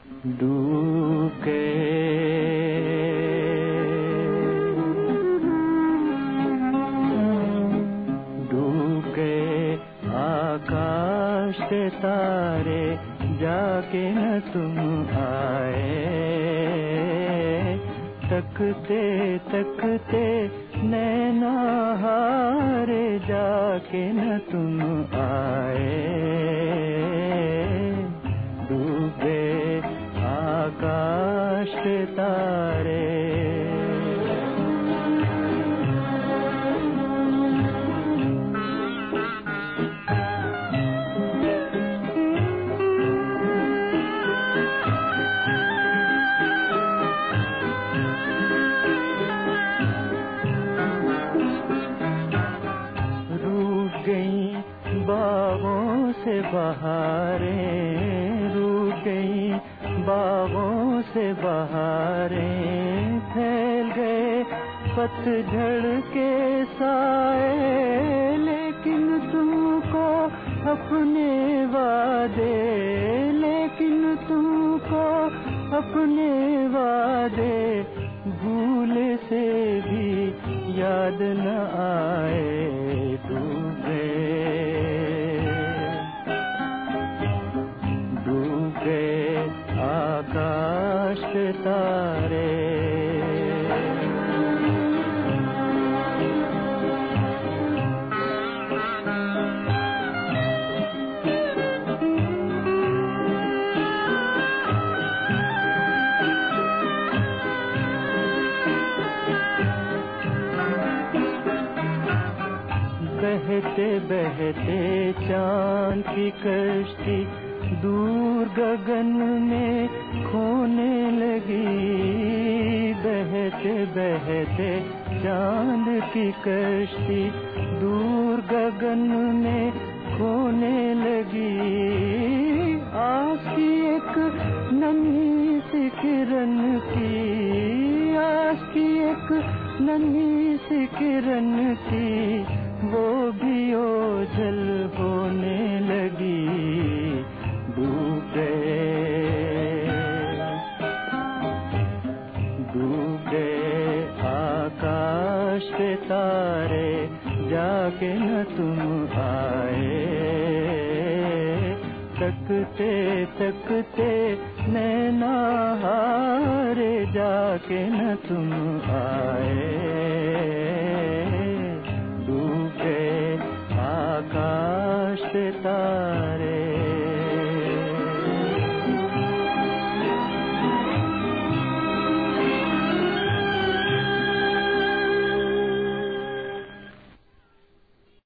डूब गए आकाश के तारे, जाके न तुम आए। तकते तकते नैना हारे, जाके न तुम आए। डूबे आकाश के तारे। बागों से बहारें, रूठ गई बागों से बहारें। फैल गए पतझड़ के साए, लेकिन तुमको अपने वादे, लेकिन तुमको अपने वादे भूल से भी याद न आए। डूबे आकाश के तारे। बहते बहते चांद की कश्ती दूर गगन में खोने लगी। बहते बहते चांद की कश्ती दूर गगन में खोने लगी। आस की एक नन्ही सी किरण की, आस की एक नन्ही सी किरण की, वो भी ओझल होने लगी। डूबे आकाश के तारे, जाके न तुम आए। तकते तकते नैना हारे, जाके न तुम आए। डूबे आकाश के तारे।